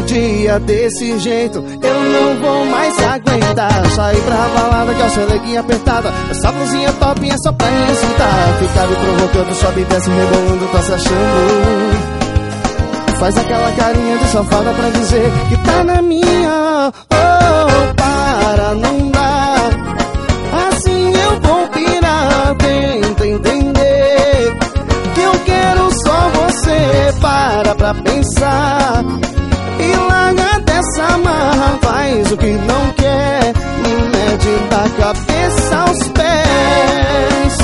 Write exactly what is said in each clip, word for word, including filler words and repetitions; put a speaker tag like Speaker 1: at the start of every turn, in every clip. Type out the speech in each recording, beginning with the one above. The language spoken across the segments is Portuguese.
Speaker 1: dia desse jeito eu não vou mais aguentar. Sair pra balada, calça leguinha apertada, essa blusinha top é só pra me excitar. Ficar me provocando, sobe e desce, rebolando, tá se achando. Faz aquela carinha de safada pra dizer que tá na minha. Oh, para, não dá, assim eu vou pirar. Tenta entender que eu quero só você. Para pra pensar e larga dessa marra. Faz o que não quer, me mede da cabeça aos pés.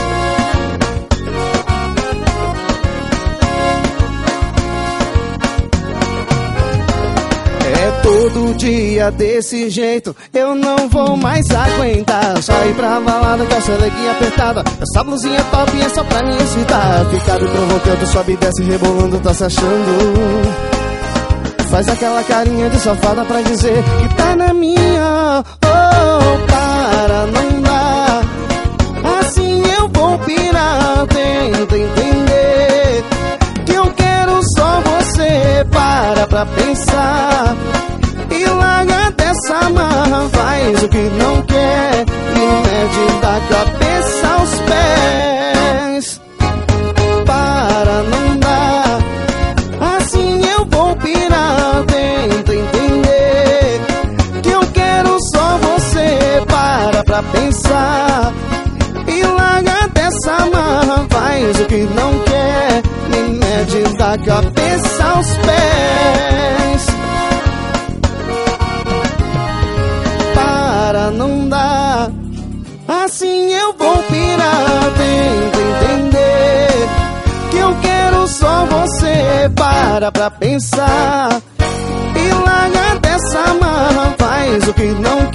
Speaker 1: É todo dia desse jeito eu não vou mais aguentar. Sair pra balada, calça leguinha apertada, essa blusinha top é só pra me excitar. Ficar me provocando, sobe e desce, rebolando, tá se achando. Faz aquela carinha de safada pra dizer que tá na minha. Oh, para, não dá, assim eu vou pirar. Tenta entender que eu quero só você. Para pra pensar e larga dessa marra. Faz o que não quer, me mede da cabeça aos pés. Para, não dá, assim eu vou pirar. Tenta entender que eu quero só você. Para pra pensar e larga dessa marra. Faz o que não quer, me mede da cabeça aos pés. Para, não dá, assim eu vou pirar. Tenta entender que eu quero só você. Para pra pensar e larga dessa marra. Faz o que não